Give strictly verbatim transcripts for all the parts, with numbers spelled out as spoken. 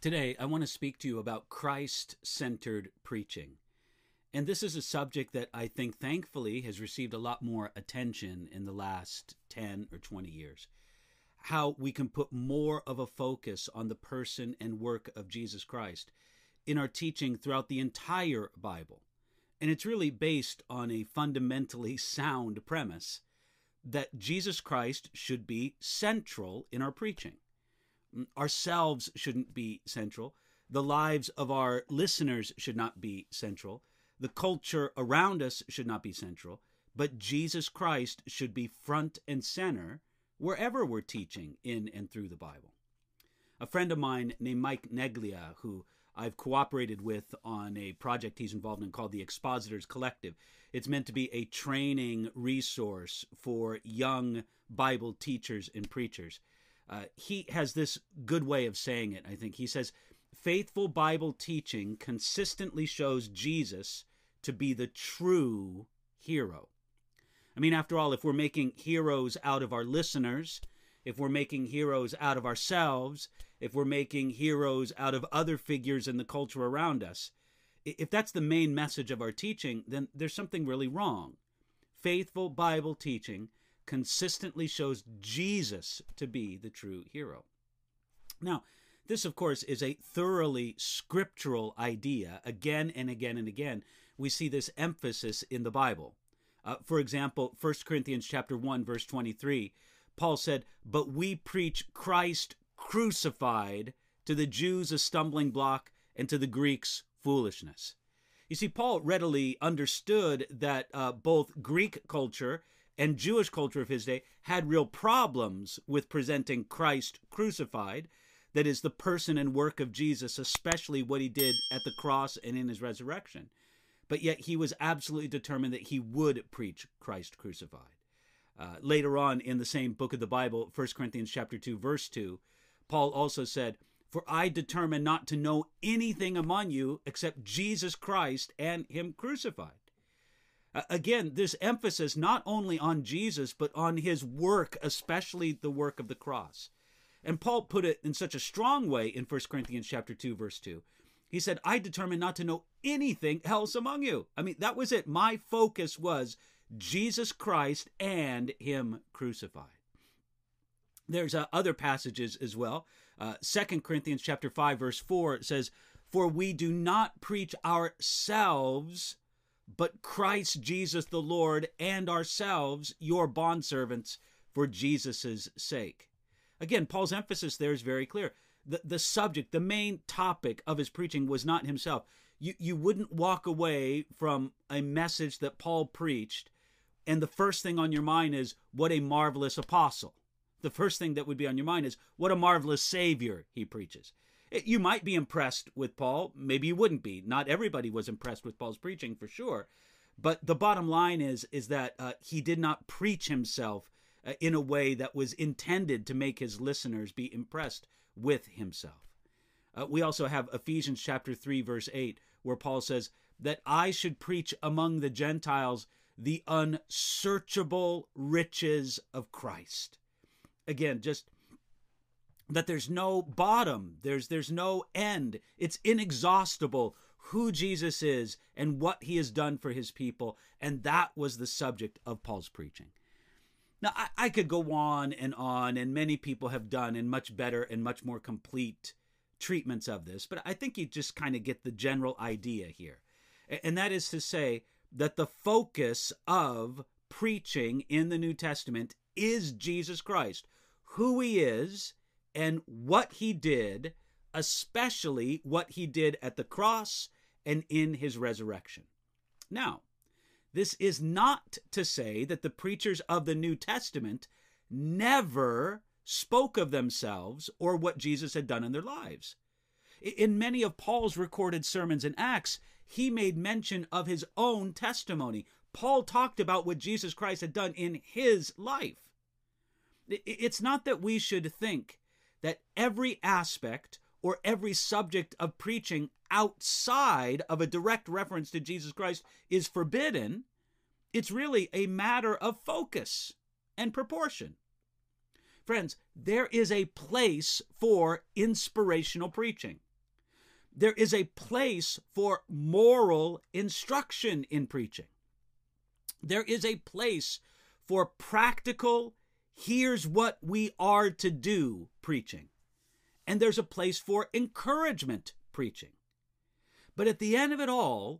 Today, I want to speak to you about Christ-centered preaching. And this is a subject that I think, thankfully, has received a lot more attention in the last ten or twenty years. How we can put more of a focus on the person and work of Jesus Christ in our teaching throughout the entire Bible. And it's really based on a fundamentally sound premise that Jesus Christ should be central in our preaching. Ourselves shouldn't be central. The lives of our listeners should not be central. The culture around us should not be central. But Jesus Christ should be front and center wherever we're teaching in and through the Bible. A friend of mine named Mike Neglia, who I've cooperated with on a project he's involved in called the Expositors Collective. It's meant to be a training resource for young Bible teachers and preachers. Uh, he has this good way of saying it, I think. He says, faithful Bible teaching consistently shows Jesus to be the true hero. I mean, after all, if we're making heroes out of our listeners, if we're making heroes out of ourselves, if we're making heroes out of other figures in the culture around us, if that's the main message of our teaching, then there's something really wrong. Faithful Bible teaching consistently shows Jesus to be the true hero. Now, this, of course, is a thoroughly scriptural idea. Again and again and again, we see this emphasis in the Bible. Uh, for example, First Corinthians chapter one, verse twenty-three, Paul said, "But we preach Christ crucified, to the Jews a stumbling block, and to the Greeks foolishness." You see, Paul readily understood that uh, both Greek culture and Jewish culture of his day had real problems with presenting Christ crucified, that is, the person and work of Jesus, especially what he did at the cross and in his resurrection. But yet he was absolutely determined that he would preach Christ crucified. Uh, later on in the same book of the Bible, First Corinthians chapter two, verse two, Paul also said, "For I determined not to know anything among you except Jesus Christ and him crucified." Uh, again, this emphasis not only on Jesus, but on his work, especially the work of the cross. And Paul put it in such a strong way in First Corinthians chapter two, verse two. He said, "I determined not to know anything else among you." I mean, that was it. My focus was Jesus Christ and him crucified. There's uh, other passages as well. Uh, Second Corinthians chapter five, verse four says, "For we do not preach ourselves, but Christ Jesus the Lord, and ourselves your bondservants for Jesus' sake." Again, Paul's emphasis there is very clear. The, the subject, the main topic of his preaching was not himself. You, you wouldn't walk away from a message that Paul preached, and the first thing on your mind is, what a marvelous apostle. The first thing that would be on your mind is, what a marvelous Savior he preaches. It, you might be impressed with Paul. Maybe you wouldn't be. Not everybody was impressed with Paul's preaching, for sure. But the bottom line is, is that uh, he did not preach himself uh, in a way that was intended to make his listeners be impressed with himself. Uh, we also have Ephesians chapter three, verse eight, where Paul says that I should preach among the Gentiles the unsearchable riches of Christ. Again, just that there's no bottom, there's there's no end. It's inexhaustible who Jesus is and what he has done for his people, and that was the subject of Paul's preaching. Now, I, I could go on and on, and many people have done and much better and much more complete treatments of this, but I think you just kind of get the general idea here. And that is to say that the focus of preaching in the New Testament is Jesus Christ, who he is and what he did, especially what he did at the cross and in his resurrection. Now, this is not to say that the preachers of the New Testament never spoke of themselves or what Jesus had done in their lives. In many of Paul's recorded sermons in Acts, he made mention of his own testimony. Paul talked about what Jesus Christ had done in his life. It's not that we should think that every aspect or every subject of preaching outside of a direct reference to Jesus Christ is forbidden. It's really a matter of focus and proportion. Friends, there is a place for inspirational preaching. there is a place for moral instruction in preaching. There is a place for practical, here's what we are to do preaching. And there's a place for encouragement preaching. But at the end of it all,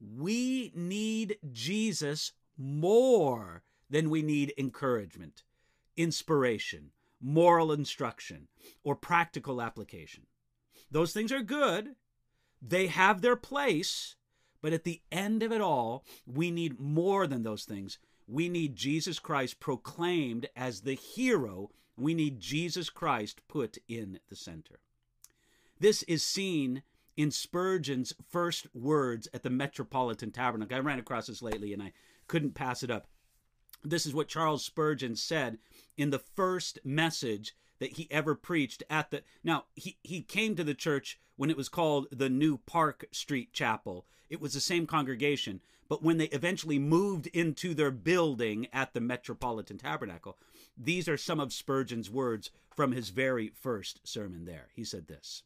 we need Jesus more than we need encouragement, inspiration, moral instruction, or practical application. Those things are good. They have their place. But at the end of it all, we need more than those things. We need Jesus Christ proclaimed as the hero. We need Jesus Christ put in the center. This is seen in Spurgeon's first words at the Metropolitan Tabernacle. I ran across this lately and I couldn't pass it up. This is what Charles Spurgeon said in the first message that he ever preached at the... Now, he, he came to the church when it was called the New Park Street Chapel. It was the same congregation, but when they eventually moved into their building at the Metropolitan Tabernacle, these are some of Spurgeon's words from his very first sermon there. He said this: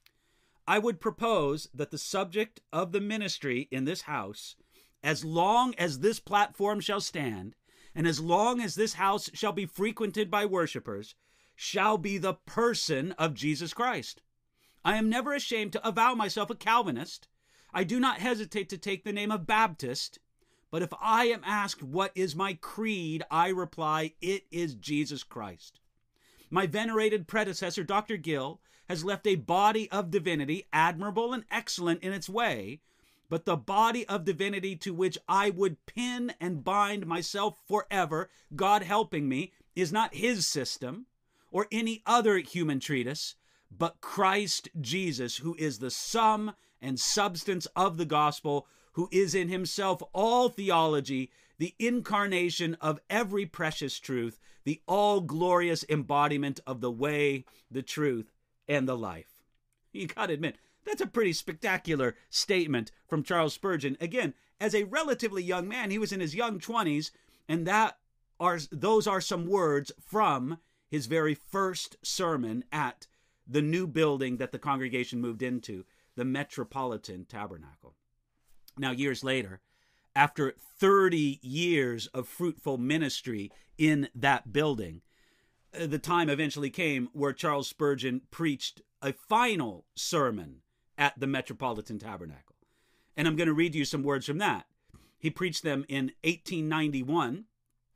I would propose that the subject of the ministry in this house, as long as this platform shall stand, and as long as this house shall be frequented by worshipers, shall be the person of Jesus Christ. I am never ashamed to avow myself a Calvinist. I do not hesitate to take the name of Baptist, but if I am asked what is my creed, I reply, it is Jesus Christ. My venerated predecessor, Doctor Gill, has left a body of divinity, admirable and excellent in its way, but the body of divinity to which I would pin and bind myself forever, God helping me, is not his system or any other human treatise, but Christ Jesus, who is the sum and substance of the gospel, who is in himself all theology, the incarnation of every precious truth, the all-glorious embodiment of the way, the truth, and the life. You got to admit, that's a pretty spectacular statement from Charles Spurgeon. Again, as a relatively young man, he was in his young twenties, and that are those are some words from his very first sermon at the new building that the congregation moved into, the Metropolitan Tabernacle. Now, years later, after thirty years of fruitful ministry in that building, the time eventually came where Charles Spurgeon preached a final sermon at the Metropolitan Tabernacle. And I'm going to read you some words from that. He preached them in eighteen ninety-one.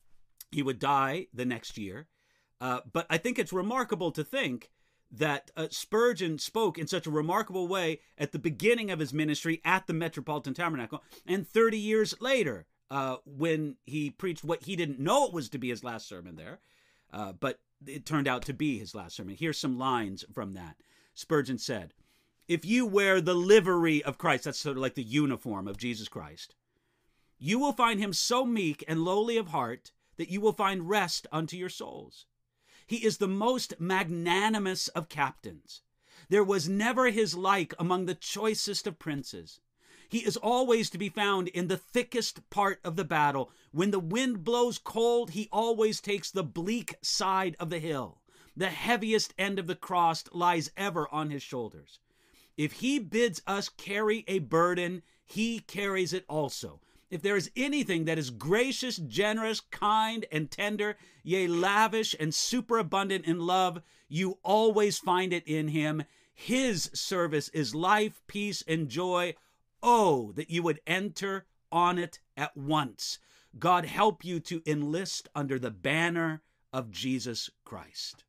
He would die the next year. Uh, but I think it's remarkable to think that uh, Spurgeon spoke in such a remarkable way at the beginning of his ministry at the Metropolitan Tabernacle, and thirty years later, uh, when he preached what he didn't know it was to be his last sermon there, uh, but it turned out to be his last sermon. Here's some lines from that. Spurgeon said, if you wear the livery of Christ, that's sort of like the uniform of Jesus Christ, you will find him so meek and lowly of heart that you will find rest unto your souls. He is the most magnanimous of captains. There was never his like among the choicest of princes. He is always to be found in the thickest part of the battle. When the wind blows cold, he always takes the bleak side of the hill. The heaviest end of the cross lies ever on his shoulders. If he bids us carry a burden, he carries it also. If there is anything that is gracious, generous, kind, and tender, yea, lavish and superabundant in love, you always find it in him. His service is life, peace, and joy. Oh, that you would enter on it at once. God help you to enlist under the banner of Jesus Christ.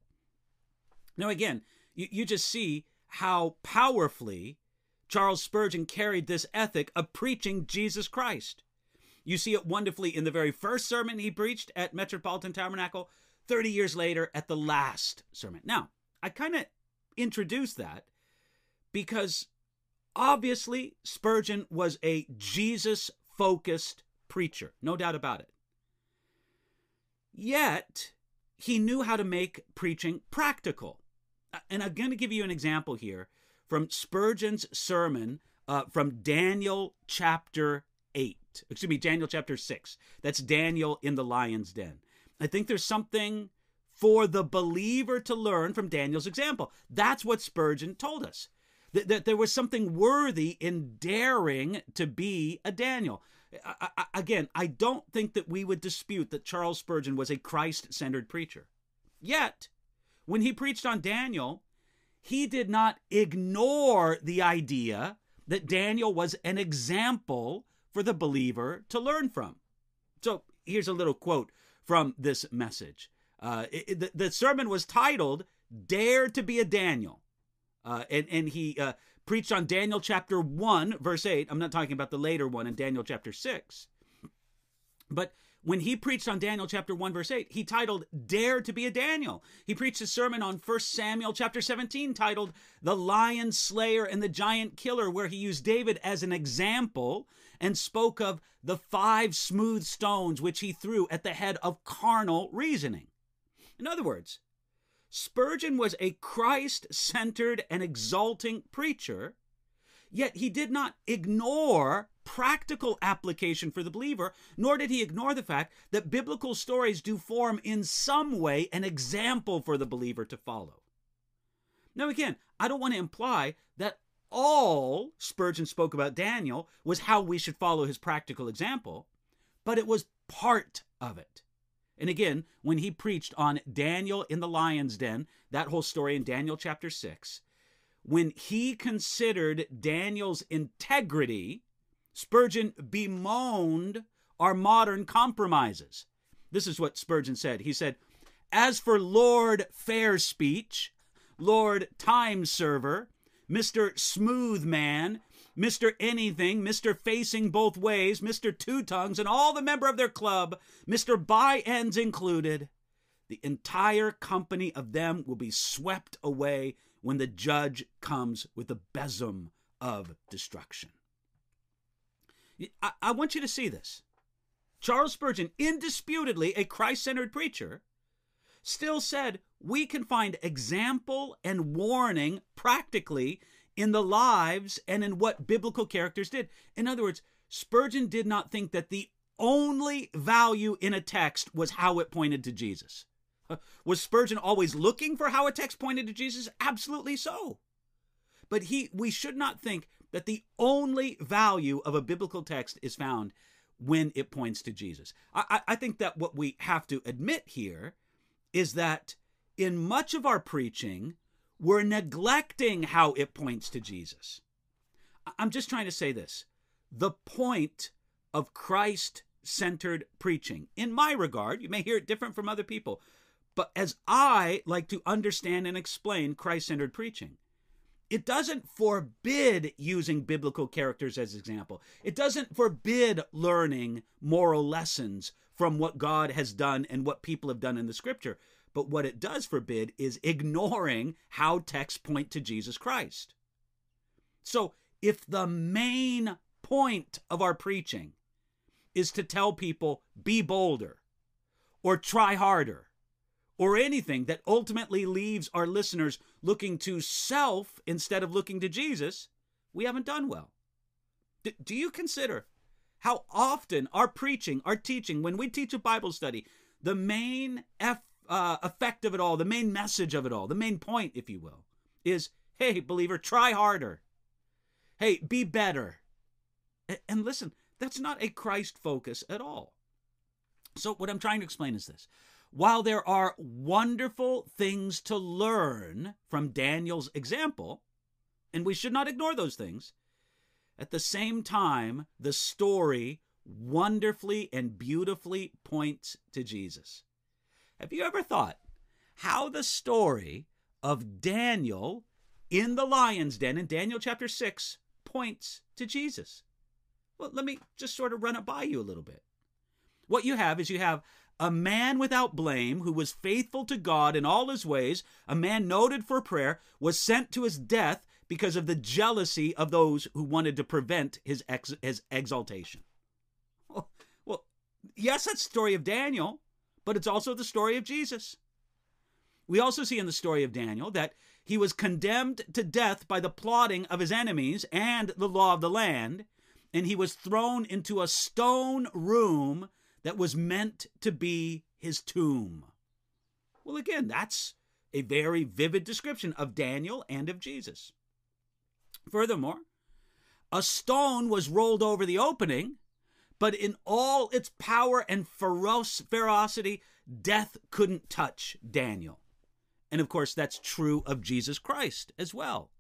Now again, you, you just see how powerfully Charles Spurgeon carried this ethic of preaching Jesus Christ. You see it wonderfully in the very first sermon he preached at Metropolitan Tabernacle, thirty years later at the last sermon. Now, I kind of introduced that because obviously Spurgeon was a Jesus-focused preacher, no doubt about it. Yet, he knew how to make preaching practical. And I'm going to give you an example here from Spurgeon's sermon uh, from Daniel chapter eight. Excuse me, Daniel chapter six. That's Daniel in the lion's den. I think there's something for the believer to learn from Daniel's example. That's what Spurgeon told us. That, that there was something worthy in daring to be a Daniel. I, I, again, I don't think that we would dispute that Charles Spurgeon was a Christ-centered preacher. Yet, when he preached on Daniel, he did not ignore the idea that Daniel was an example for the believer to learn from. So here's a little quote from this message. Uh, it, the, the sermon was titled, Dare to be a Daniel. Uh, and, and he uh, preached on Daniel chapter one, verse eight. I'm not talking about the later one in Daniel chapter six. But when he preached on Daniel chapter one, verse eight, he titled, Dare to be a Daniel. He preached a sermon on First Samuel chapter seventeen titled, The Lion Slayer and the Giant Killer, where he used David as an example and spoke of the five smooth stones which he threw at the head of carnal reasoning. In other words, Spurgeon was a Christ-centered and exalting preacher, yet he did not ignore practical application for the believer, nor did he ignore the fact that biblical stories do form in some way an example for the believer to follow. Now again, I don't want to imply that all Spurgeon spoke about Daniel was how we should follow his practical example, but it was part of it. And again, when he preached on Daniel in the lion's den, that whole story in Daniel chapter six, when he considered Daniel's integrity, Spurgeon bemoaned our modern compromises. This is what Spurgeon said. He said, as for Lord Fair Speech, Lord Time Server, Mister Smooth Man, Mister Anything, Mister Facing Both Ways, Mister Two Tongues, and all the member of their club, Mister By Ends included, the entire company of them will be swept away when the judge comes with the besom of destruction. I, I want you to see this. Charles Spurgeon, indisputably a Christ-centered preacher, still said we can find example and warning practically in the lives and in what biblical characters did. In other words, Spurgeon did not think that the only value in a text was how it pointed to Jesus. Was Spurgeon always looking for how a text pointed to Jesus? Absolutely so. But he, we should not think that the only value of a biblical text is found when it points to Jesus. I, I think that what we have to admit here is that in much of our preaching, we're neglecting how it points to Jesus. I'm just trying to say this. The point of Christ-centered preaching, in my regard, you may hear it different from other people, but as I like to understand and explain Christ-centered preaching, it doesn't forbid using biblical characters as example. It doesn't forbid learning moral lessons from what God has done and what people have done in the scripture. But what it does forbid is ignoring how texts point to Jesus Christ. So if the main point of our preaching is to tell people, be bolder, or try harder, or anything that ultimately leaves our listeners looking to self instead of looking to Jesus, we haven't done well. D- do you consider how often our preaching, our teaching, when we teach a Bible study, the main F, uh, effect of it all, the main message of it all, the main point, if you will, is, hey, believer, try harder. Hey, be better. A- and listen, that's not a Christ focus at all. So what I'm trying to explain is this. While there are wonderful things to learn from Daniel's example, and we should not ignore those things, at the same time, the story wonderfully and beautifully points to Jesus. Have you ever thought how the story of Daniel in the lion's den in Daniel chapter six points to Jesus? Well, let me just sort of run it by you a little bit. What you have is you have a man without blame who was faithful to God in all his ways, a man noted for prayer, was sent to his death because of the jealousy of those who wanted to prevent his, ex- his exaltation. Well, well, yes, that's the story of Daniel, but it's also the story of Jesus. We also see in the story of Daniel that he was condemned to death by the plotting of his enemies and the law of the land, and he was thrown into a stone room that was meant to be his tomb. Well, again, that's a very vivid description of Daniel and of Jesus. Furthermore, a stone was rolled over the opening, but in all its power and feroc- ferocity, death couldn't touch Daniel. And of course, that's true of Jesus Christ as well.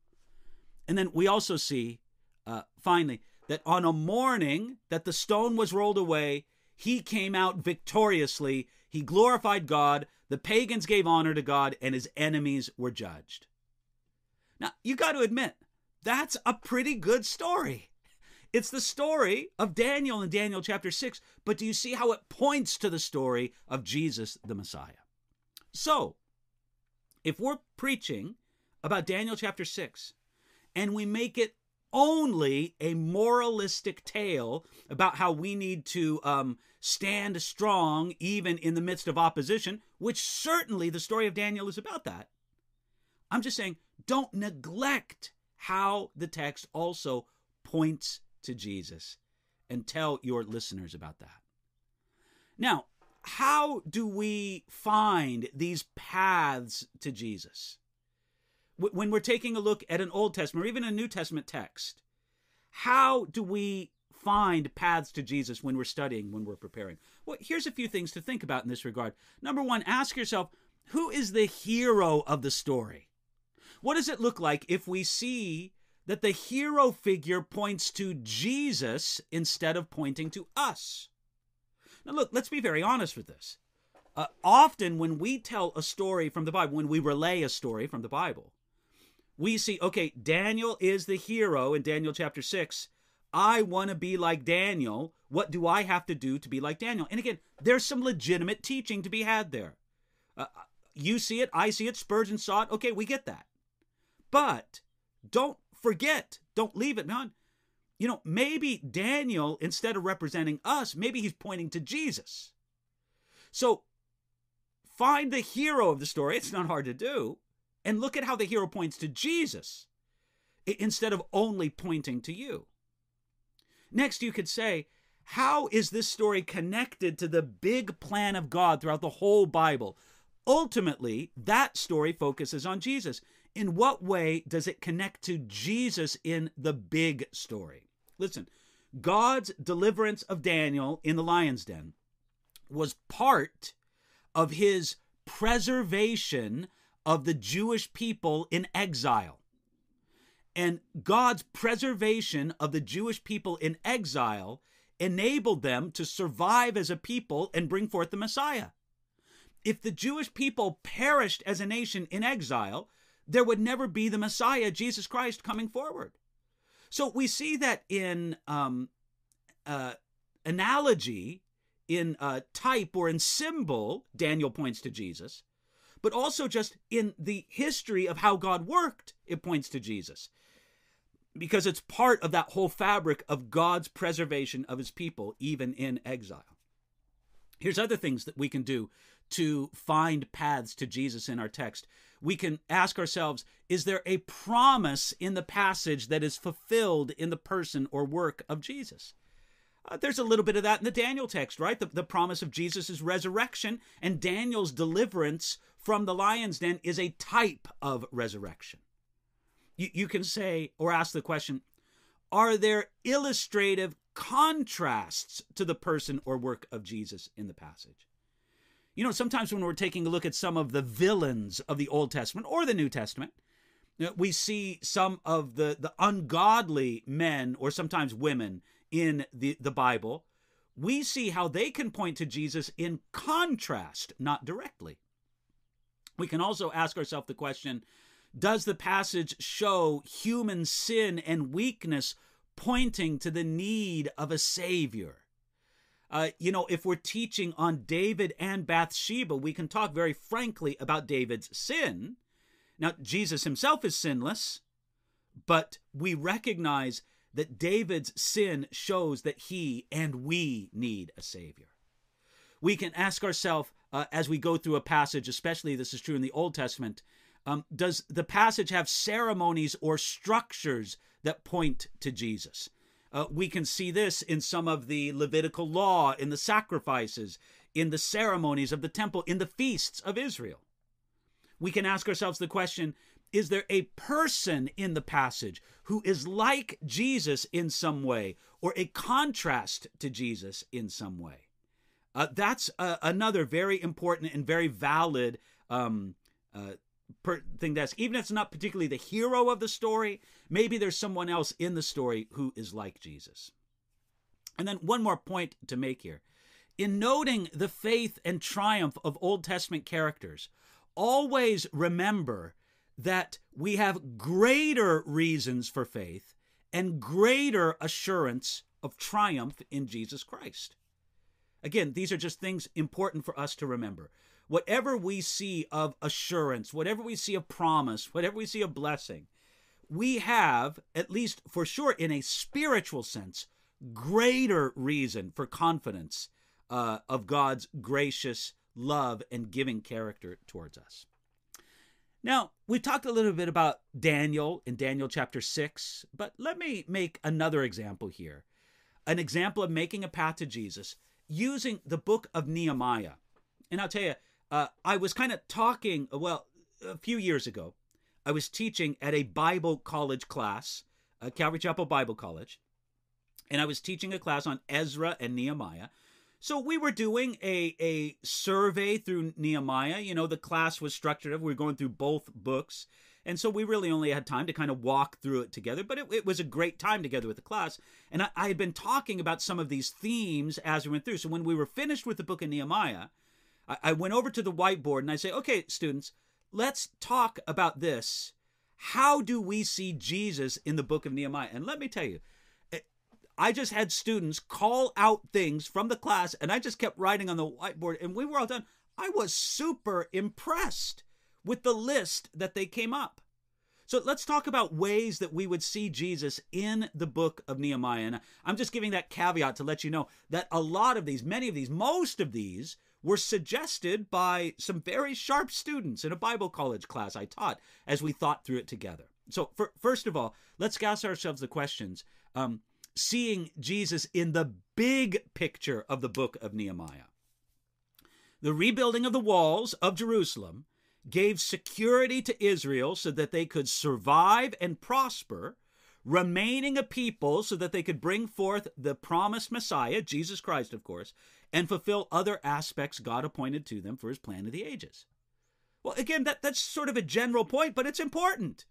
And then we also see, uh, finally, that on a morning that the stone was rolled away, he came out victoriously. He glorified God. The pagans gave honor to God, and his enemies were judged. Now, you got to admit, that's a pretty good story. It's the story of Daniel in Daniel chapter six, but do you see how it points to the story of Jesus the Messiah? So, if we're preaching about Daniel chapter six, and we make it only a moralistic tale about how we need to um, stand strong even in the midst of opposition, which certainly the story of Daniel is about that, I'm just saying, don't neglect how the text also points to Jesus, and tell your listeners about that. Now, how do we find these paths to Jesus? When we're taking a look at an Old Testament or even a New Testament text, how do we find paths to Jesus when we're studying, when we're preparing? Well, here's a few things to think about in this regard. Number one, ask yourself, who is the hero of the story? What does it look like if we see that the hero figure points to Jesus instead of pointing to us? Now look, let's be very honest with this. Uh, often when we tell a story from the Bible, when we relay a story from the Bible, we see, okay, Daniel is the hero in Daniel chapter six. I want to be like Daniel. What do I have to do to be like Daniel? And again, there's some legitimate teaching to be had there. Uh, you see it, I see it, Spurgeon saw it. Okay, we get that. But don't forget, don't leave it behind. You know, maybe Daniel, instead of representing us, maybe he's pointing to Jesus. So find the hero of the story. It's not hard to do. And look at how the hero points to Jesus instead of only pointing to you. Next, you could say, how is this story connected to the big plan of God throughout the whole Bible? Ultimately, that story focuses on Jesus. In what way does it connect to Jesus in the big story? Listen, God's deliverance of Daniel in the lion's den was part of his preservation of the Jewish people in exile. And God's preservation of the Jewish people in exile enabled them to survive as a people and bring forth the Messiah. If the Jewish people perished as a nation in exile, there would never be the Messiah, Jesus Christ, coming forward. So we see that in um, uh, analogy, in uh, type or in symbol, Daniel points to Jesus, but also just in the history of how God worked, it points to Jesus, because it's part of that whole fabric of God's preservation of his people, even in exile. Here's other things that we can do to find paths to Jesus in our text. We can ask ourselves, is there a promise in the passage that is fulfilled in the person or work of Jesus? Uh, there's a little bit of that in the Daniel text, right? The, the promise of Jesus' resurrection, and Daniel's deliverance from the lion's den is a type of resurrection. You, you can say or ask the question, are there illustrative contrasts to the person or work of Jesus in the passage? You know, sometimes when we're taking a look at some of the villains of the Old Testament or the New Testament, we see some of the, the ungodly men or sometimes women in the, the Bible. We see how they can point to Jesus in contrast, not directly. We can also ask ourselves the question, does the passage show human sin and weakness pointing to the need of a Savior? Uh, you know, if we're teaching on David and Bathsheba, we can talk very frankly about David's sin. Now, Jesus himself is sinless, but we recognize that David's sin shows that he and we need a Savior. We can ask ourselves uh, as we go through a passage, especially this is true in the Old Testament, um, does the passage have ceremonies or structures that point to Jesus? Uh, we can see this in some of the Levitical law, in the sacrifices, in the ceremonies of the temple, in the feasts of Israel. We can ask ourselves the question, Is there a person in the passage who is like Jesus in some way, or a contrast to Jesus in some way? Uh, that's uh, another very important and very valid um, uh, per- thing. That's even if it's not particularly the hero of the story, maybe there's someone else in the story who is like Jesus. And then one more point to make here. In noting the faith and triumph of Old Testament characters, always remember that we have greater reasons for faith and greater assurance of triumph in Jesus Christ. Again, these are just things important for us to remember. Whatever we see of assurance, whatever we see of promise, whatever we see of blessing, we have, at least for sure in a spiritual sense, greater reason for confidence uh, of God's gracious love and giving character towards us. Now, we talked a little bit about Daniel in Daniel chapter six, but let me make another example here. An example of making a path to Jesus using the book of Nehemiah. And I'll tell you, uh, I was kind of talking, well, a few years ago, I was teaching at a Bible college class, uh, Calvary Chapel Bible College, and I was teaching a class on Ezra and Nehemiah. So we were doing a, a survey through Nehemiah. You know, the class was structured, we were going through both books. And so we really only had time to kind of walk through it together, but it, it was a great time together with the class. And I, I had been talking about some of these themes as we went through. So when we were finished with the book of Nehemiah, I, I went over to the whiteboard and I say, okay, students, let's talk about this. How do we see Jesus in the book of Nehemiah? And let me tell you, I just had students call out things from the class, and I just kept writing on the whiteboard, and we were all done. I was super impressed with the list that they came up. So let's talk about ways that we would see Jesus in the book of Nehemiah. And I'm just giving that caveat to let you know that a lot of these, many of these, most of these were suggested by some very sharp students in a Bible college class I taught as we thought through it together. So for, first of all, let's ask ourselves the questions. Um, seeing Jesus in the big picture of the book of Nehemiah. The rebuilding of the walls of Jerusalem gave security to Israel so that they could survive and prosper, remaining a people so that they could bring forth the promised Messiah, Jesus Christ, of course, and fulfill other aspects God appointed to them for his plan of the ages. Well, again, that, that's sort of a general point, but it's important.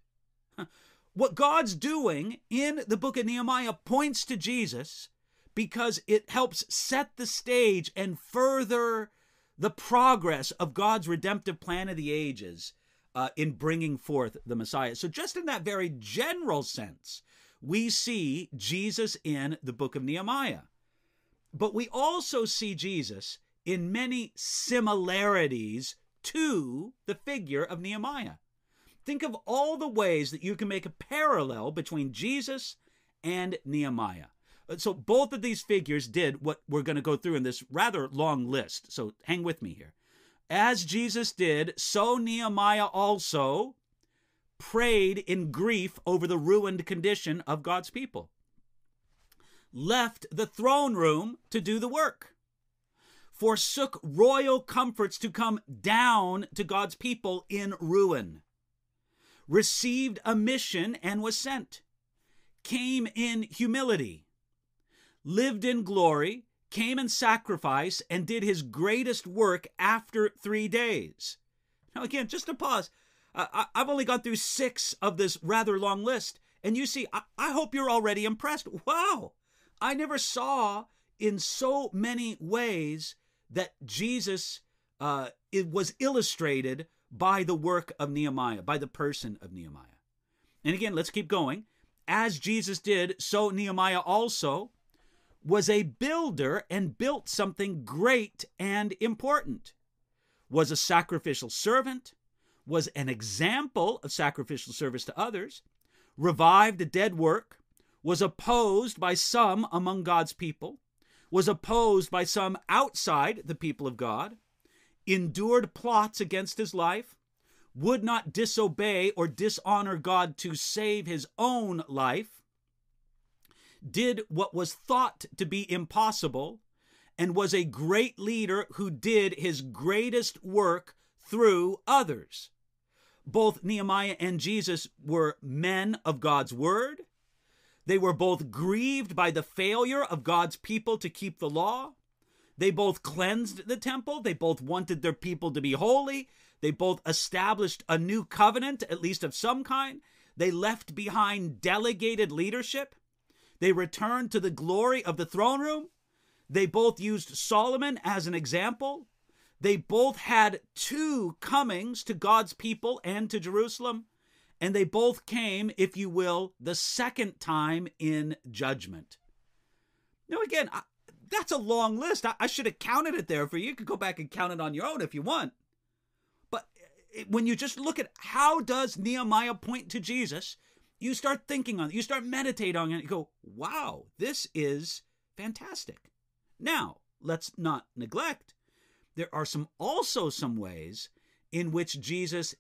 What God's doing in the book of Nehemiah points to Jesus because it helps set the stage and further the progress of God's redemptive plan of the ages uh, in bringing forth the Messiah. So just in that very general sense, we see Jesus in the book of Nehemiah. But we also see Jesus in many similarities to the figure of Nehemiah. Think of all the ways that you can make a parallel between Jesus and Nehemiah. So both of these figures did what we're going to go through in this rather long list. So hang with me here. As Jesus did, so Nehemiah also prayed in grief over the ruined condition of God's people. Left the throne room to do the work. Forsook royal comforts to come down to God's people in ruin. Received a mission and was sent. Came in humility. Lived in glory, came in sacrifice, and did his greatest work after three days. Now again, just to pause, uh, I've only gone through six of this rather long list, and you see, I, I hope you're already impressed. Wow, I never saw in so many ways that Jesus uh, it was illustrated by the work of Nehemiah, by the person of Nehemiah. And again, let's keep going. As Jesus did, so Nehemiah also was a builder and built something great and important, was a sacrificial servant, was an example of sacrificial service to others, revived a dead work, was opposed by some among God's people, was opposed by some outside the people of God, endured plots against his life, would not disobey or dishonor God to save his own life, did what was thought to be impossible, and was a great leader who did his greatest work through others. both Nehemiah and Jesus were men of God's word. They were both grieved by the failure of God's people to keep the law. They both cleansed the temple. They both wanted their people to be holy. They both established a new covenant, at least of some kind. They left behind delegated leadership. They returned to the glory of the throne room. They both used Solomon as an example. They both had two comings to God's people and to Jerusalem. And they both came, if you will, the second time in judgment. Now, again, I, that's a long list. I, I should have counted it there for you. You could go back and count it on your own if you want. But when you just look at how does Nehemiah point to Jesus, you start thinking on it, you start meditating on it, you go, wow, this is fantastic. Now, let's not neglect, there are some also some ways in which Jesus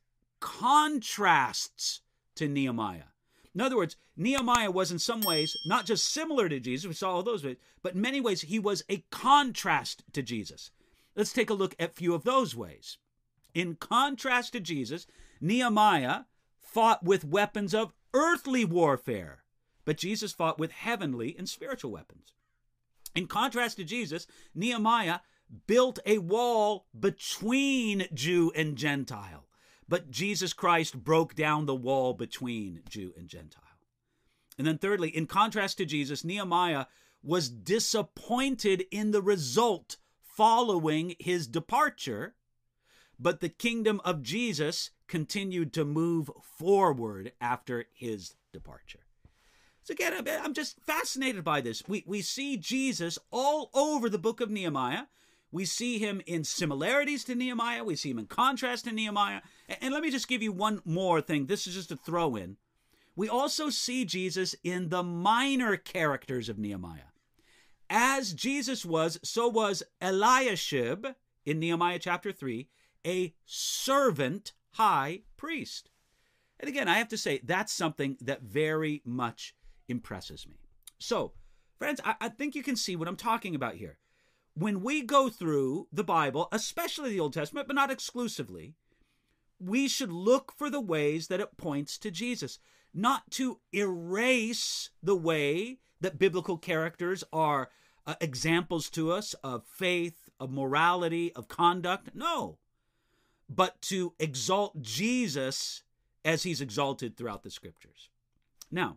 contrasts to Nehemiah. In other words, Nehemiah was in some ways not just similar to Jesus, we saw all those ways, but in many ways he was a contrast to Jesus. Let's take a look at a few of those ways. In contrast to Jesus, Nehemiah fought with weapons of earthly warfare, but Jesus fought with heavenly and spiritual weapons. In contrast to Jesus, Nehemiah built a wall between Jew and Gentile, but Jesus Christ broke down the wall between Jew and Gentile. And then thirdly, in contrast to Jesus, Nehemiah was disappointed in the result following his departure, but the kingdom of Jesus continued to move forward after his departure. So again, I'm just fascinated by this. We, we see Jesus all over the book of Nehemiah. We see him in similarities to Nehemiah. We see him in contrast to Nehemiah. And let me just give you one more thing. This is just a throw in. We also see Jesus in the minor characters of Nehemiah. As Jesus was, so was Eliashib in Nehemiah chapter three, a servant high priest. And again, I have to say, that's something that very much impresses me. So, friends, I, I think you can see what I'm talking about here. When we go through the Bible, especially the Old Testament, but not exclusively, we should look for the ways that it points to Jesus, not to erase the way that biblical characters are uh, examples to us of faith, of morality, of conduct. No, but to exalt Jesus as he's exalted throughout the scriptures. Now,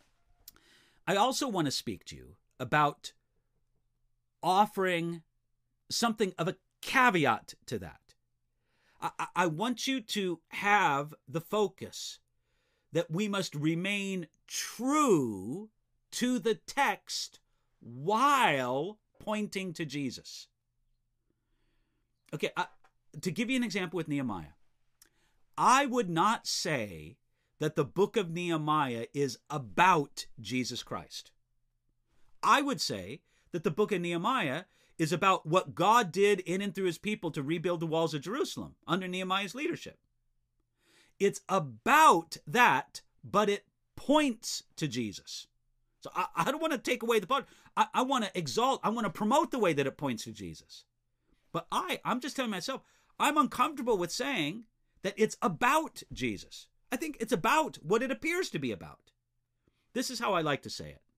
I also want to speak to you about offering something of a caveat to that. I, I want you to have the focus that we must remain true to the text while pointing to Jesus. Okay, I, to give you an example with Nehemiah, I would not say that the book of Nehemiah is about Jesus Christ. I would say that the book of Nehemiah is about what God did in and through his people to rebuild the walls of Jerusalem under Nehemiah's leadership. It's about that, but it points to Jesus. So I, I don't want to take away the part. I, I want to exalt, I want to promote the way that it points to Jesus. But I, I'm just telling myself, I'm uncomfortable with saying that it's about Jesus. I think it's about what it appears to be about. This is how I like to say it.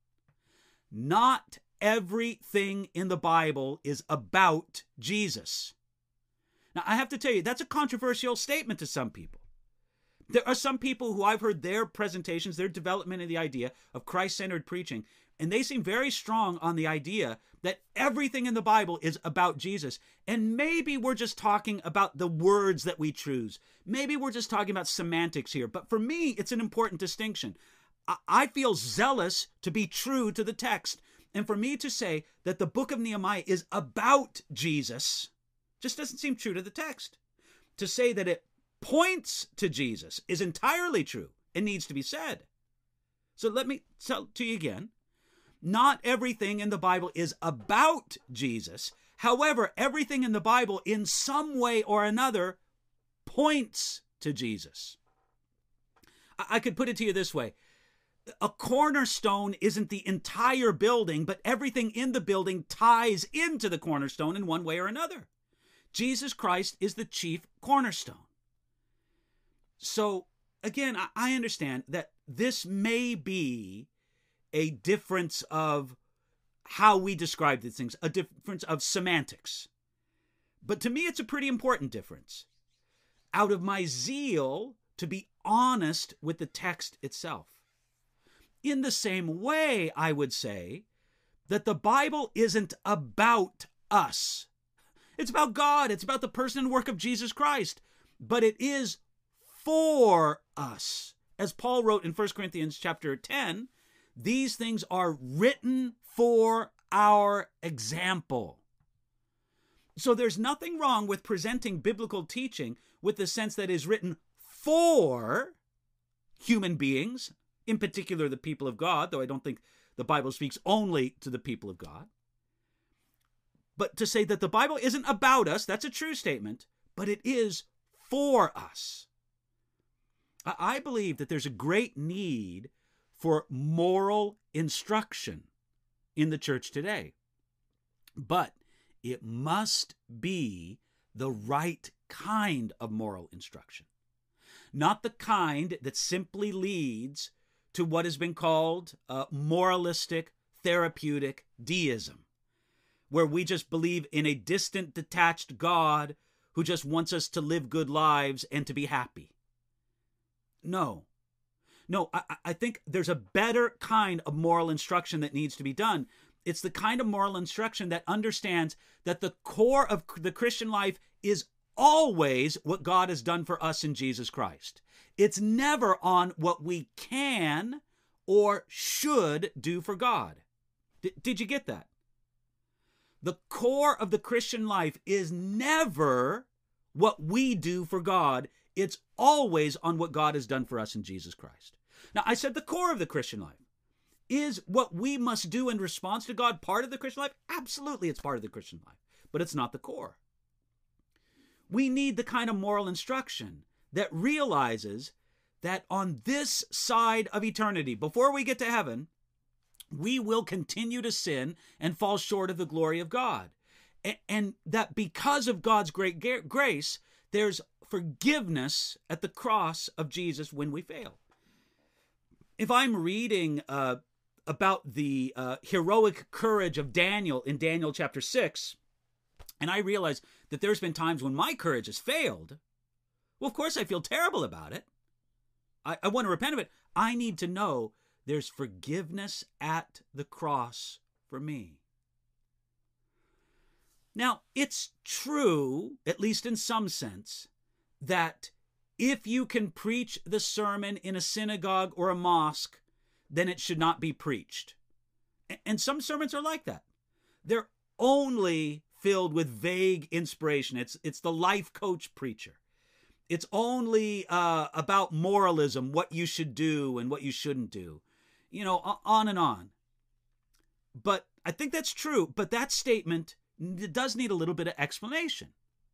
Not everything in the Bible is about Jesus. Now, I have to tell you, that's a controversial statement to some people. There are some people who I've heard their presentations, their development of the idea of Christ-centered preaching, and they seem very strong on the idea that everything in the Bible is about Jesus. And maybe we're just talking about the words that we choose. Maybe we're just talking about semantics here. But for me, it's an important distinction. I feel zealous to be true to the text. And for me to say that the book of Nehemiah is about Jesus just doesn't seem true to the text. To say that it points to Jesus is entirely true and needs to be said. So let me tell to you again. Not everything in the Bible is about Jesus. However, everything in the Bible in some way or another points to Jesus. I could put it to you this way. A cornerstone isn't the entire building, but everything in the building ties into the cornerstone in one way or another. Jesus Christ is the chief cornerstone. So, again, I, I understand that this may be a difference of how we describe these things, a difference of semantics. But to me, it's a pretty important difference. Out of my zeal to be honest with the text itself. In the same way, I would say that the Bible isn't about us. It's about God. It's about the person and work of Jesus Christ. But it is for us. As Paul wrote in First Corinthians chapter ten, these things are written for our example. So there's nothing wrong with presenting biblical teaching with the sense that is written for human beings, in particular the people of God, though I don't think the Bible speaks only to the people of God. But to say that the Bible isn't about us, that's a true statement, but it is for us. I believe that there's a great need for moral instruction in the church today. But it must be the right kind of moral instruction. Not the kind that simply leads to what has been called uh, moralistic, therapeutic deism, where we just believe in a distant, detached God who just wants us to live good lives and to be happy. No. No, I, I think there's a better kind of moral instruction that needs to be done. It's the kind of moral instruction that understands that the core of the Christian life is always what God has done for us in Jesus Christ. It's never on what we can or should do for God. D- did you get that? The core of the Christian life is never what we do for God. It's always on what God has done for us in Jesus Christ. Now, I said the core of the Christian life. Is what we must do in response to God part of the Christian life? Absolutely, it's part of the Christian life, but it's not the core. We need the kind of moral instruction that realizes that on this side of eternity, before we get to heaven, we will continue to sin and fall short of the glory of God. And that because of God's great grace, there's forgiveness at the cross of Jesus when we fail. If I'm reading uh, about the uh, heroic courage of Daniel in Daniel chapter six, and I realize that there's been times when my courage has failed, well, of course I feel terrible about it. I, I want to repent of it. I need to know there's forgiveness at the cross for me. Now, it's true, at least in some sense, that if you can preach the sermon in a synagogue or a mosque, then it should not be preached. And some sermons are like that. They're only filled with vague inspiration. It's, it's the life coach preacher. It's only uh, about moralism, what you should do and what you shouldn't do. You know, on and on. But I think that's true. But that statement does need a little bit of explanation.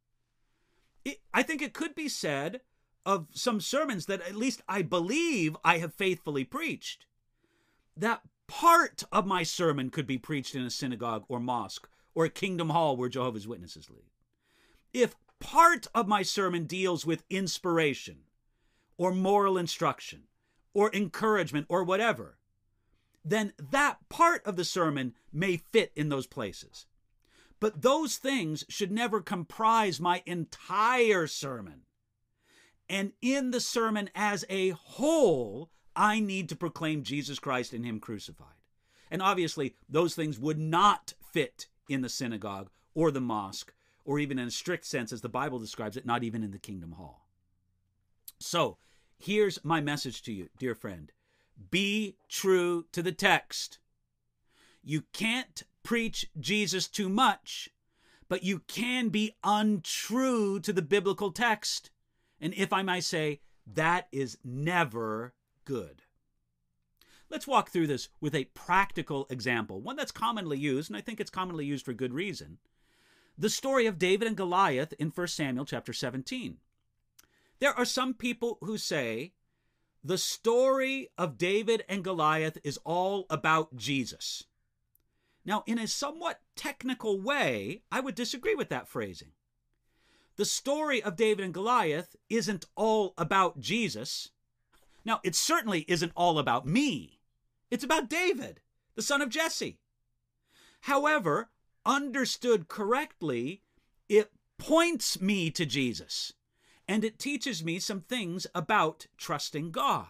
It, I think it could be said of some sermons that at least I believe I have faithfully preached, that part of my sermon could be preached in a synagogue or mosque or a Kingdom Hall where Jehovah's Witnesses lead. If part of my sermon deals with inspiration or moral instruction or encouragement or whatever, then that part of the sermon may fit in those places. But those things should never comprise my entire sermon. And in the sermon as a whole, I need to proclaim Jesus Christ and Him crucified. And obviously, those things would not fit in the synagogue or the mosque, or even in a strict sense, as the Bible describes it, not even in the Kingdom Hall. So, here's my message to you, dear friend. Be true to the text. You can't preach Jesus too much, but you can be untrue to the biblical text. And if I might say, that is never good. Let's walk through this with a practical example, one that's commonly used, and I think it's commonly used for good reason. The story of David and Goliath in First Samuel chapter seventeen. There are some people who say the story of David and Goliath is all about Jesus. Now, in a somewhat technical way, I would disagree with that phrasing. the story of David and Goliath isn't all about Jesus. Now, it certainly isn't all about me. It's about David, the son of Jesse. However, understood correctly, it points me to Jesus, and it teaches me some things about trusting God.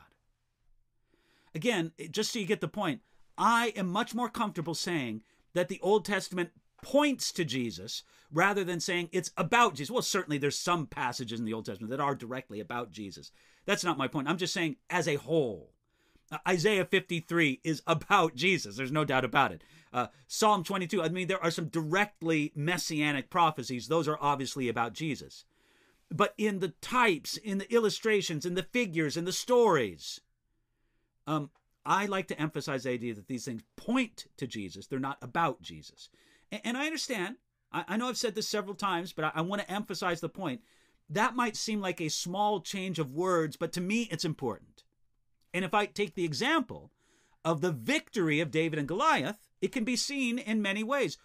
Again, just so you get the point, I am much more comfortable saying that the Old Testament points to Jesus rather than saying it's about Jesus. Well, certainly there's some passages in the Old Testament that are directly about Jesus. That's not my point. I'm just saying as a whole. Uh, Isaiah fifty-three is about Jesus. There's no doubt about it. Uh, Psalm twenty-two, I mean, there are some directly messianic prophecies. Those are obviously about Jesus. But in the types, in the illustrations, in the figures, in the stories, um, I like to emphasize the idea that these things point to Jesus. They're not about Jesus. And, and I understand. I, I know I've said this several times, but I, I want to emphasize the point. That might seem like a small change of words, but to me, it's important. And if I take the example of the victory of David and Goliath, it can be seen in many ways.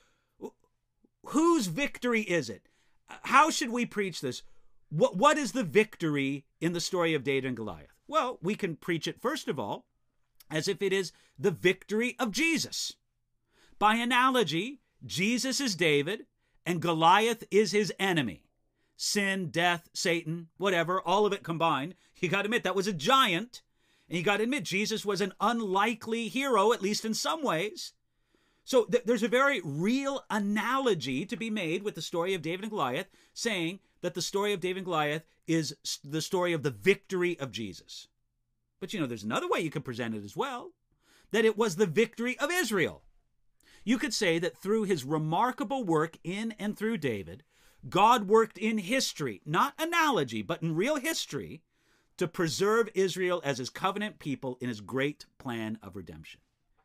Whose victory is it? How should we preach this? What, what is the victory in the story of David and Goliath? Well, we can preach it, first of all, as if it is the victory of Jesus. By analogy, Jesus is David and Goliath is his enemy. Sin, death, Satan, whatever, all of it combined. You got to admit, that was a giant. And you got to admit, Jesus was an unlikely hero, at least in some ways. So th- there's a very real analogy to be made with the story of David and Goliath, saying that the story of David and Goliath is the story of the victory of Jesus. But, you know, there's another way you could present it as well, that it was the victory of Israel. You could say that through his remarkable work in and through David, God worked in history, not analogy, but in real history, to preserve Israel as his covenant people in his great plan of redemption.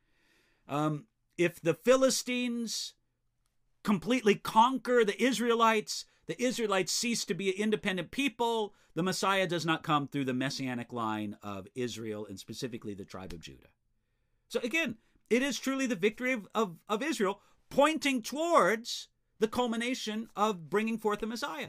Um, if the Philistines completely conquer the Israelites, the Israelites cease to be an independent people, the Messiah does not come through the messianic line of Israel and specifically the tribe of Judah. So again, it is truly the victory of, of, of Israel pointing towards the culmination of bringing forth the Messiah.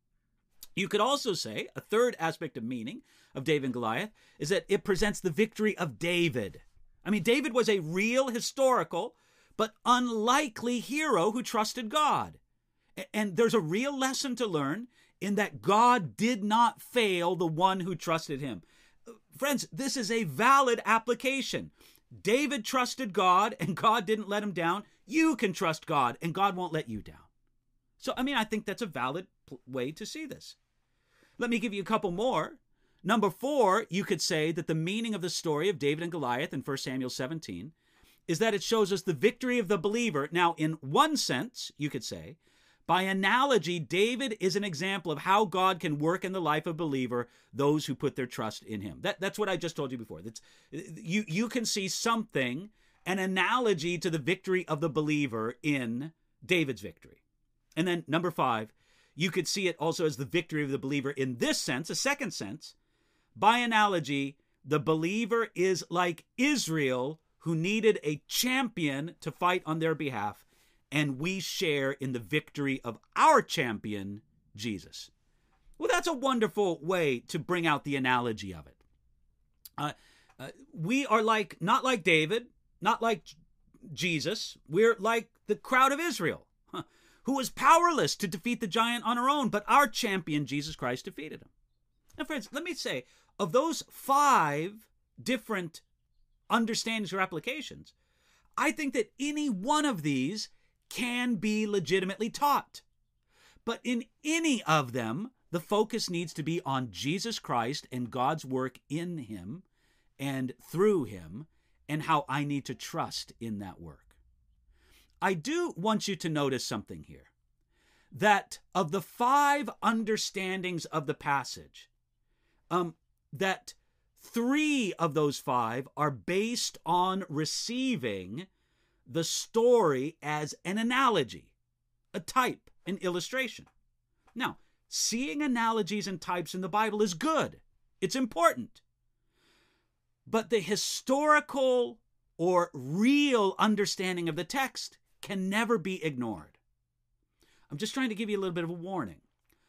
You could also say a third aspect of meaning of David and Goliath is that it presents the victory of David. I mean, David was a real historical but unlikely hero who trusted God. And there's a real lesson to learn in that God did not fail the one who trusted him. Friends, this is a valid application. David trusted God and God didn't let him down. You can trust God and God won't let you down. So, I mean, I think that's a valid way to see this. Let me give you a couple more. Number four, you could say that the meaning of the story of David and Goliath in First Samuel seventeen is that it shows us the victory of the believer. Now, in one sense, you could say, by analogy, David is an example of how God can work in the life of a believer, those who put their trust in him. That, that's what I just told you before. That's, you, you can see something, an analogy to the victory of the believer in David's victory. And then number five, you could see it also as the victory of the believer in this sense, a second sense. By analogy, the believer is like Israel, who needed a champion to fight on their behalf, and we share in the victory of our champion, Jesus. Well, that's a wonderful way to bring out the analogy of it. Uh, uh, we are like, not like David, not like Jesus. We're like the crowd of Israel, huh, who was powerless to defeat the giant on her own, but our champion, Jesus Christ, defeated him. Now, friends, let me say, of those five different understandings or applications, I think that any one of these can be legitimately taught. But in any of them, the focus needs to be on Jesus Christ and God's work in him and through him and how I need to trust in that work. I do want you to notice something here, that of the five understandings of the passage, um, that three of those five are based on receiving the story as an analogy, a type, an illustration. Now, seeing analogies and types in the Bible is good. It's important. But the historical or real understanding of the text can never be ignored. I'm just trying to give you a little bit of a warning.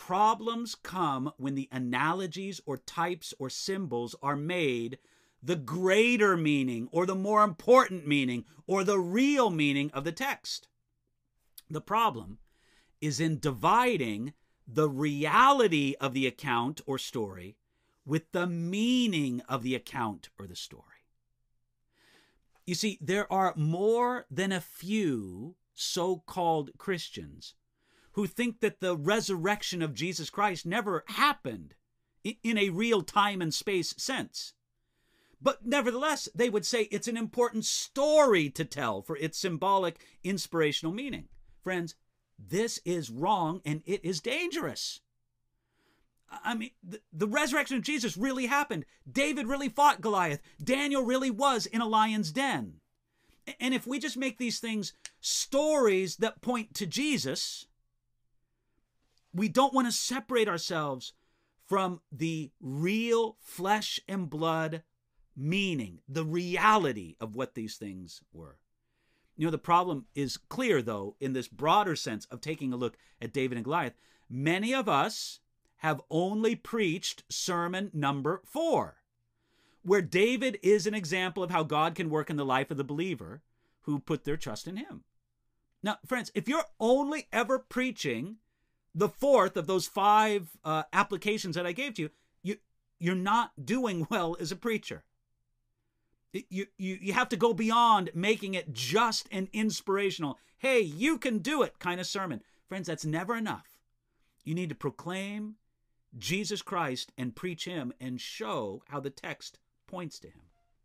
problems come when the analogies or types or symbols are made the greater meaning or the more important meaning or the real meaning of the text. The problem is in dividing the reality of the account or story with the meaning of the account or the story. You see, there are more than a few so-called Christians who think that the resurrection of Jesus Christ never happened in a real time and space sense. But nevertheless, they would say it's an important story to tell for its symbolic, inspirational meaning. Friends, this is wrong and it is dangerous. I mean, the, the resurrection of Jesus really happened. David really fought Goliath. Daniel really was in a lion's den. And if we just make these things stories that point to Jesus, we don't want to separate ourselves from the real flesh and blood meaning, the reality of what these things were. You know, the problem is clear, though, in this broader sense of taking a look at David and Goliath. Many of us have only preached sermon number four, where David is an example of how God can work in the life of the believer who put their trust in him. Now, friends, if you're only ever preaching the fourth of those five uh, applications that I gave to you, you, you're not doing well as a preacher. You, you, you have to go beyond making it just an inspirational, hey, you can do it kind of sermon. Friends, that's never enough. You need to proclaim Jesus Christ and preach him and show how the text points to him.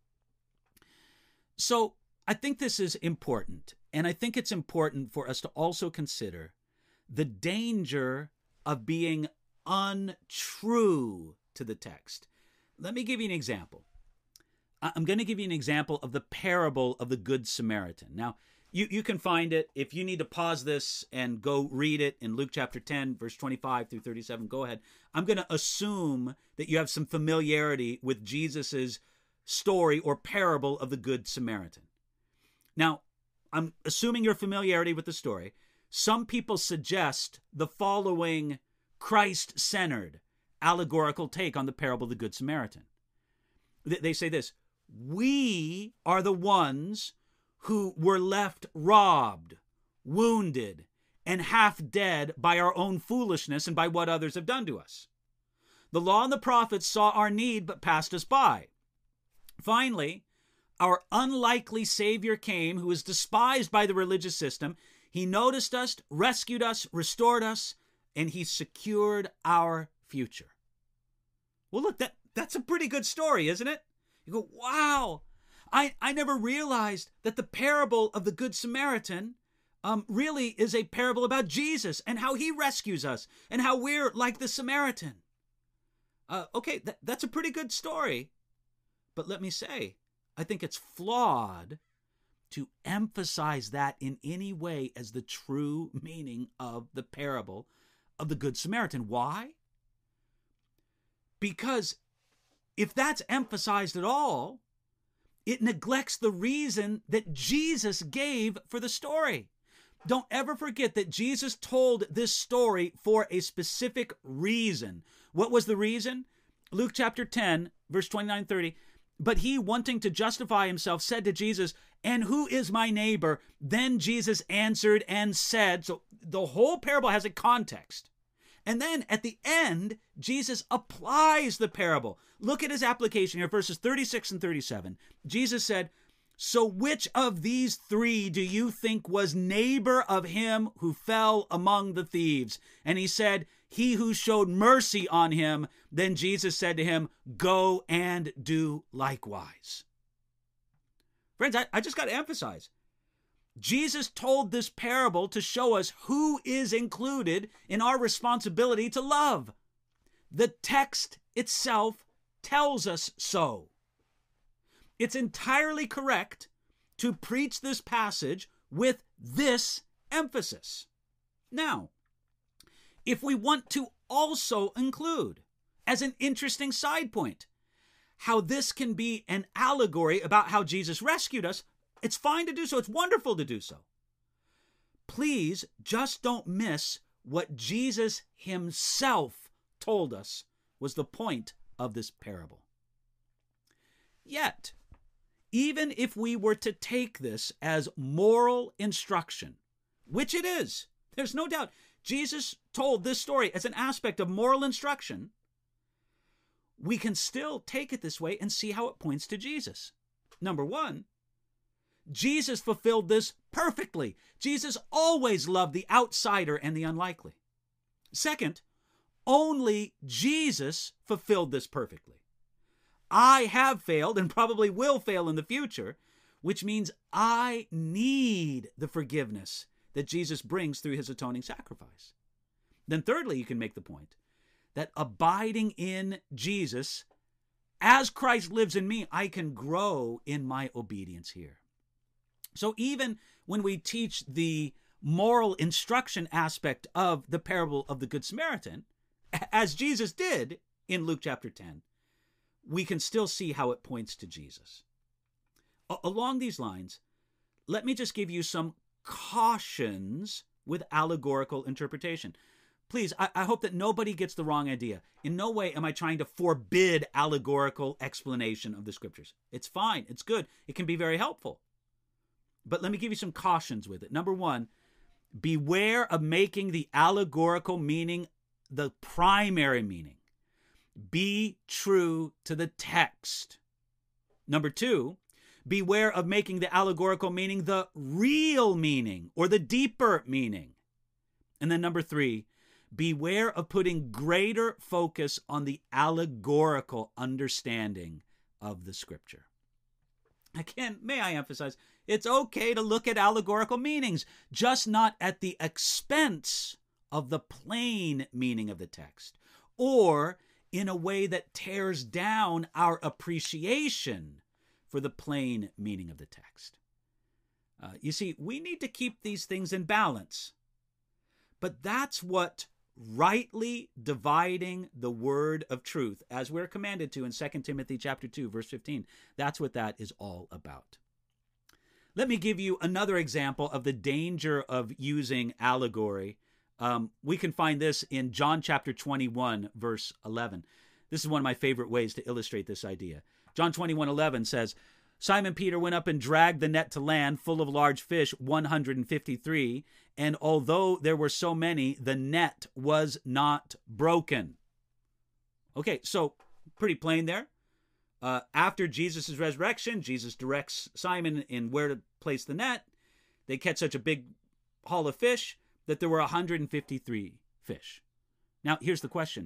So I think this is important, and I think it's important for us to also consider the danger of being untrue to the text. Let me give you an example. I'm going to give you an example of the parable of the Good Samaritan. Now, you, you can find it. If you need to pause this and go read it in Luke chapter ten, verse twenty-five through thirty-seven, go ahead. I'm going to assume that you have some familiarity with Jesus's story or parable of the Good Samaritan. Now, I'm assuming your familiarity with the story. Some people suggest the following Christ-centered allegorical take on the parable of the Good Samaritan. They say this: we are the ones who were left robbed, wounded, and half dead by our own foolishness and by what others have done to us. The law and the prophets saw our need but passed us by. Finally, our unlikely Savior came, who was despised by the religious system. He noticed us, rescued us, restored us, and he secured our future. Well, look, that, that's a pretty good story, isn't it? You go, wow, I, I never realized that the parable of the Good Samaritan um, really is a parable about Jesus and how he rescues us and how we're like the Samaritan. Uh, okay, th- that's a pretty good story. But let me say, I think it's flawed to emphasize that in any way as the true meaning of the parable of the Good Samaritan. Why? Because if that's emphasized at all, it neglects the reason that Jesus gave for the story. Don't ever forget that Jesus told this story for a specific reason. What was the reason? Luke chapter ten, verse twenty-nine thirty. But he, wanting to justify himself, said to Jesus, "And who is my neighbor?" Then Jesus answered and said, so the whole parable has a context. And then at the end, Jesus applies the parable. Look at his application here, verses thirty-six and thirty-seven. Jesus said, "So which of these three do you think was neighbor of him who fell among the thieves?" And he said, "He who showed mercy on him." Then Jesus said to him, "Go and do likewise." Friends, I, I just got to emphasize, Jesus told this parable to show us who is included in our responsibility to love. The text itself tells us so. It's entirely correct to preach this passage with this emphasis. Now, if we want to also include, as an interesting side point, how this can be an allegory about how Jesus rescued us, it's fine to do so. It's wonderful to do so. Please just don't miss what Jesus himself told us was the point of this parable. Yet, even if we were to take this as moral instruction, which it is, there's no doubt, Jesus told this story as an aspect of moral instruction, we can still take it this way and see how it points to Jesus. Number one, Jesus fulfilled this perfectly. Jesus always loved the outsider and the unlikely. Second, only Jesus fulfilled this perfectly. I have failed and probably will fail in the future, which means I need the forgiveness that Jesus brings through his atoning sacrifice. Then thirdly, you can make the point that abiding in Jesus, as Christ lives in me, I can grow in my obedience here. So even when we teach the moral instruction aspect of the parable of the Good Samaritan, as Jesus did in Luke chapter ten, we can still see how it points to Jesus. A- along these lines, let me just give you some cautions with allegorical interpretation. Please, I, I hope that nobody gets the wrong idea. In no way am I trying to forbid allegorical explanation of the scriptures. It's fine. It's good. It can be very helpful. But let me give you some cautions with it. Number one, beware of making the allegorical meaning the primary meaning. Be true to the text. Number two, beware of making the allegorical meaning the real meaning or the deeper meaning. And then number three, beware of putting greater focus on the allegorical understanding of the scripture. Again, may I emphasize, it's okay to look at allegorical meanings, just not at the expense of the plain meaning of the text, or in a way that tears down our appreciation for the plain meaning of the text. Uh, you see, we need to keep these things in balance. But that's what rightly dividing the word of truth, as we're commanded to in Second Timothy chapter two, verse fifteen, that's what that is all about. Let me give you another example of the danger of using allegory. Um, we can find this in John chapter twenty-one, verse eleven. This is one of my favorite ways to illustrate this idea. John twenty-one eleven says, Simon Peter went up and dragged the net to land full of large fish, one hundred fifty-three, and although there were so many, the net was not broken. Okay, so pretty plain there. Uh, after Jesus' resurrection, Jesus directs Simon in where to place the net. They catch such a big haul of fish that there were one hundred fifty-three fish. Now, here's the question.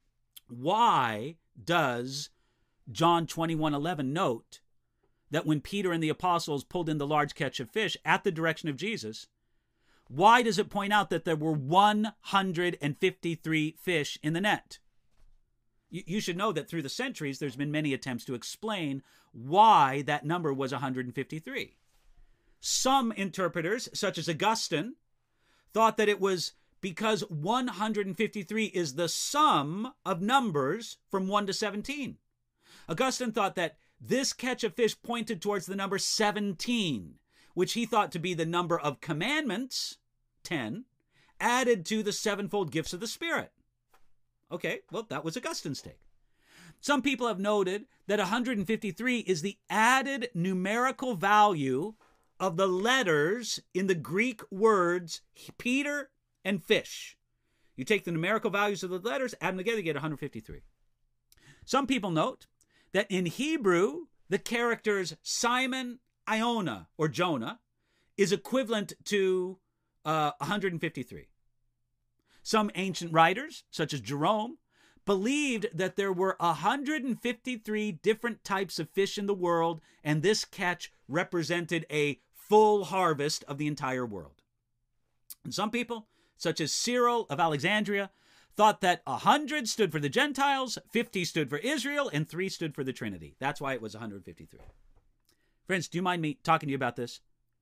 Why does John twenty-one eleven note that when Peter and the apostles pulled in the large catch of fish at the direction of Jesus, why does it point out that there were one hundred fifty-three fish in the net? You, you should know that through the centuries, there's been many attempts to explain why that number was one hundred fifty-three. Some interpreters, such as Augustine, thought that it was because one hundred fifty-three is the sum of numbers from one to seventeen. Augustine thought that this catch of fish pointed towards the number seventeen, which he thought to be the number of commandments, ten, added to the sevenfold gifts of the Spirit. Okay, well, that was Augustine's take. Some people have noted that one hundred fifty-three is the added numerical value of the letters in the Greek words Peter and fish. You take the numerical values of the letters, add them together, you get one hundred fifty-three. Some people note that in Hebrew, the characters Simon, Iona, or Jonah, is equivalent to uh, one hundred fifty-three. Some ancient writers, such as Jerome, believed that there were one hundred fifty-three different types of fish in the world, and this catch represented a full harvest of the entire world. And some people, such as Cyril of Alexandria, thought that one hundred stood for the Gentiles, fifty stood for Israel, and three stood for the Trinity. That's why it was one hundred fifty-three. Friends, do you mind me talking to you about this?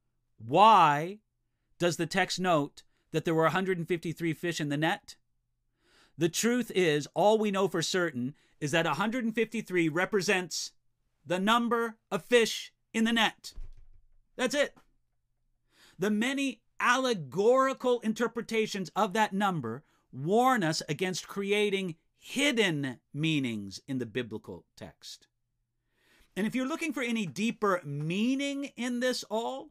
Why does the text note that there were one hundred fifty-three fish in the net? The truth is, all we know for certain is that one hundred fifty-three represents the number of fish in the net. That's it. The many allegorical interpretations of that number warn us against creating hidden meanings in the biblical text. And if you're looking for any deeper meaning in this all,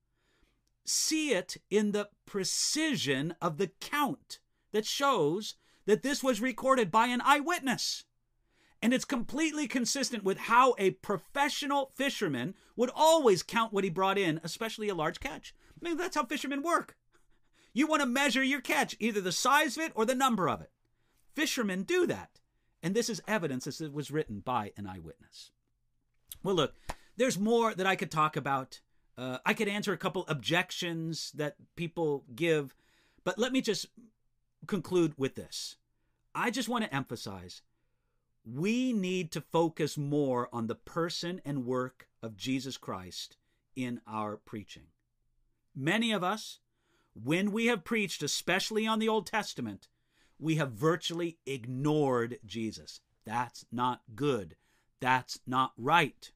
see it in the precision of the count that shows that this was recorded by an eyewitness. And it's completely consistent with how a professional fisherman would always count what he brought in, especially a large catch. I mean, that's how fishermen work. You want to measure your catch, either the size of it or the number of it. Fishermen do that. And this is evidence that it was written by an eyewitness. Well, look, there's more that I could talk about. Uh, I could answer a couple objections that people give, but let me just conclude with this. I just want to emphasize, we need to focus more on the person and work of Jesus Christ in our preaching. Many of us, when we have preached, especially on the Old Testament, we have virtually ignored Jesus. That's not good. That's not right.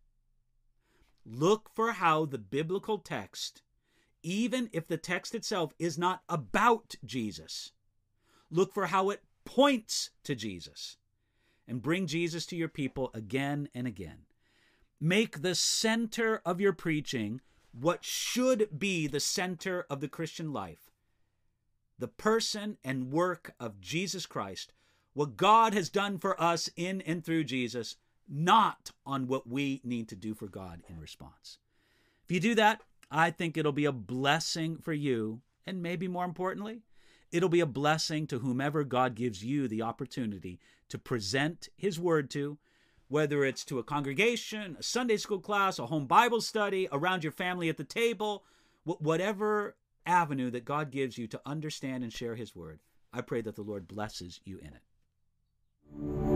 Look for how the biblical text, even if the text itself is not about Jesus, look for how it points to Jesus, and bring Jesus to your people again and again. Make the center of your preaching what should be the center of the Christian life: the person and work of Jesus Christ, what God has done for us in and through Jesus, not on what we need to do for God in response. If you do that, I think it'll be a blessing for you, and maybe more importantly, it'll be a blessing to whomever God gives you the opportunity to present his word to, whether it's to a congregation, a Sunday school class, a home Bible study, around your family at the table, whatever avenue that God gives you to understand and share his word. I pray that the Lord blesses you in it.